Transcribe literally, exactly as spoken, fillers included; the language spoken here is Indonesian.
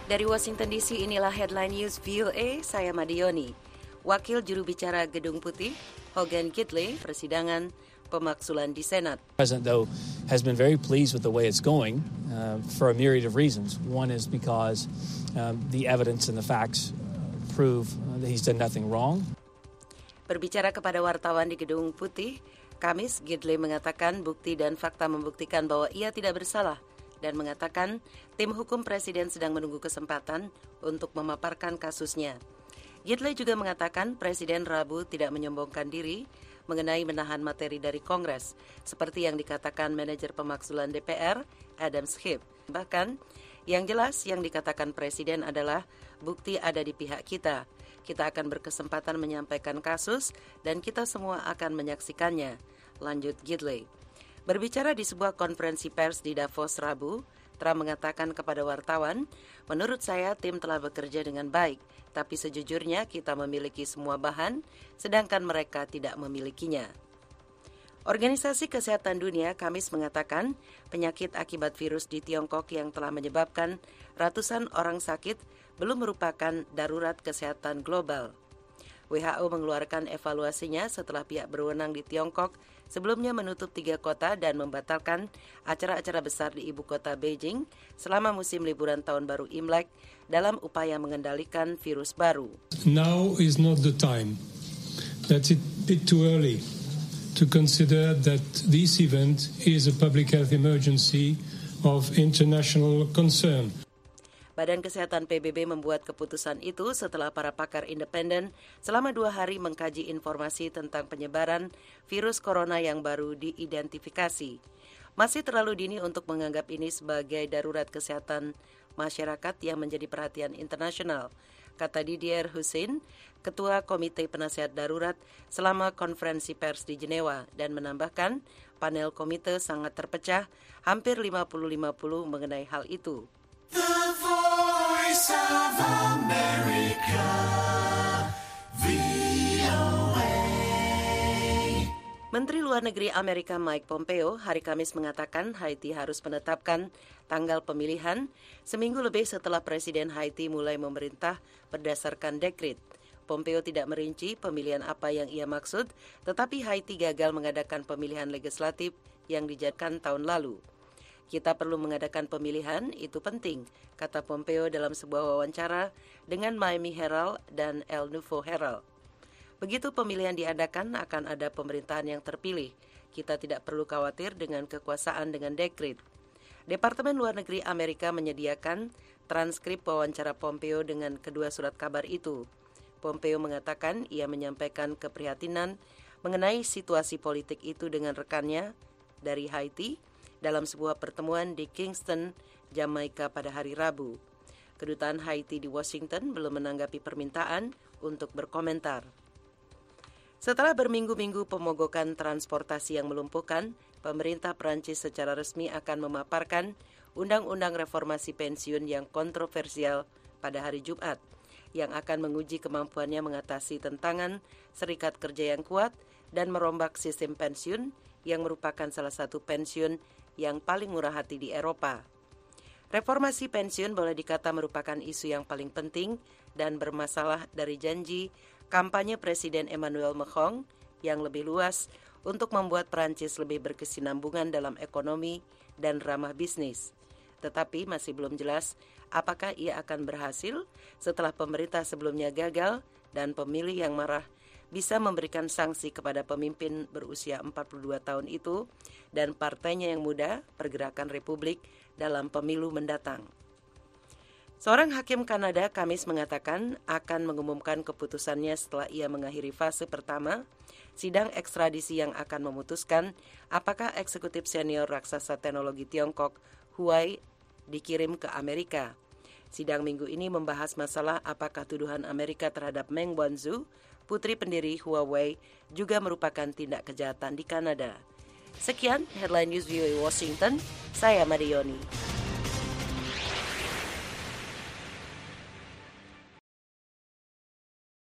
Dari Washington D C, inilah Headline News V O A, saya Madioni. Wakil juru bicara Gedung Putih, Hogan Gidley, persidangan pemaksulan di Senat. President, though, has been very pleased with the way it's going uh, for a myriad of reasons. One is because um, the evidence and the facts prove that he's done nothing wrong. Berbicara kepada wartawan di Gedung Putih, Kamis, Gidley mengatakan bukti dan fakta membuktikan bahwa ia tidak bersalah dan mengatakan tim hukum presiden sedang menunggu kesempatan untuk memaparkan kasusnya. Gidley juga mengatakan Presiden Rabu tidak menyombongkan diri mengenai menahan materi dari Kongres, seperti yang dikatakan manajer pemaksulan D P R, Adam Schiff. Bahkan, yang jelas yang dikatakan Presiden adalah bukti ada di pihak kita. Kita akan berkesempatan menyampaikan kasus dan kita semua akan menyaksikannya, lanjut Gidley. Berbicara di sebuah konferensi pers di Davos Rabu, Trump mengatakan kepada wartawan, menurut saya tim telah bekerja dengan baik, tapi sejujurnya kita memiliki semua bahan, sedangkan mereka tidak memilikinya. Organisasi Kesehatan Dunia Kamis mengatakan penyakit akibat virus di Tiongkok yang telah menyebabkan ratusan orang sakit belum merupakan darurat kesehatan global. W H O mengeluarkan evaluasinya setelah pihak berwenang di Tiongkok sebelumnya menutup tiga kota dan membatalkan acara-acara besar di ibu kota Beijing selama musim liburan tahun baru Imlek dalam upaya mengendalikan virus baru. Now is not the time. That's it bit too early to consider that this event is a public health emergency of international concern. Badan Kesehatan P B B membuat keputusan itu setelah para pakar independen selama dua hari mengkaji informasi tentang penyebaran virus corona yang baru diidentifikasi. Masih terlalu dini untuk menganggap ini sebagai darurat kesehatan masyarakat yang menjadi perhatian internasional, kata Didier Hussein, Ketua Komite Penasihat Darurat selama konferensi pers di Jenewa, dan menambahkan panel komite sangat terpecah, hampir lima puluh lima puluh mengenai hal itu. The Voice of America, V O A. Menteri Luar Negeri Amerika Mike Pompeo hari Kamis mengatakan Haiti harus menetapkan tanggal pemilihan seminggu lebih setelah Presiden Haiti mulai memerintah berdasarkan dekret. Pompeo tidak merinci pemilihan apa yang ia maksud, tetapi Haiti gagal mengadakan pemilihan legislatif yang dijadwalkan tahun lalu. Kita perlu mengadakan pemilihan, itu penting, kata Pompeo dalam sebuah wawancara dengan Miami Herald dan El Nuevo Herald. Begitu pemilihan diadakan, akan ada pemerintahan yang terpilih. Kita tidak perlu khawatir dengan kekuasaan dengan dekret. Departemen Luar Negeri Amerika menyediakan transkrip wawancara Pompeo dengan kedua surat kabar itu. Pompeo mengatakan ia menyampaikan keprihatinan mengenai situasi politik itu dengan rekannya dari Haiti dalam sebuah pertemuan di Kingston, Jamaika pada hari Rabu. Kedutaan Haiti di Washington belum menanggapi permintaan untuk berkomentar. Setelah berminggu-minggu pemogokan transportasi yang melumpuhkan, pemerintah Prancis secara resmi akan memaparkan Undang-Undang Reformasi Pensiun yang kontroversial pada hari Jumat, yang akan menguji kemampuannya mengatasi tentangan serikat kerja yang kuat dan merombak sistem pensiun yang merupakan salah satu pensiun yang paling murah hati di Eropa. Reformasi pensiun boleh dikata merupakan isu yang paling penting dan bermasalah dari janji kampanye Presiden Emmanuel Macron yang lebih luas untuk membuat Prancis lebih berkesinambungan dalam ekonomi dan ramah bisnis. Tetapi masih belum jelas apakah ia akan berhasil setelah pemerintah sebelumnya gagal dan pemilih yang marah bisa memberikan sanksi kepada pemimpin berusia empat puluh dua tahun itu dan partainya yang muda, Pergerakan Republik, dalam pemilu mendatang. Seorang hakim Kanada Kamis mengatakan akan mengumumkan keputusannya setelah ia mengakhiri fase pertama sidang ekstradisi yang akan memutuskan apakah eksekutif senior raksasa teknologi Tiongkok Huawei dikirim ke Amerika. Sidang minggu ini membahas masalah apakah tuduhan Amerika terhadap Meng Wanzhou, putri pendiri Huawei, juga merupakan tindak kejahatan di Kanada. Sekian Headline News V O A Washington, saya Marioni.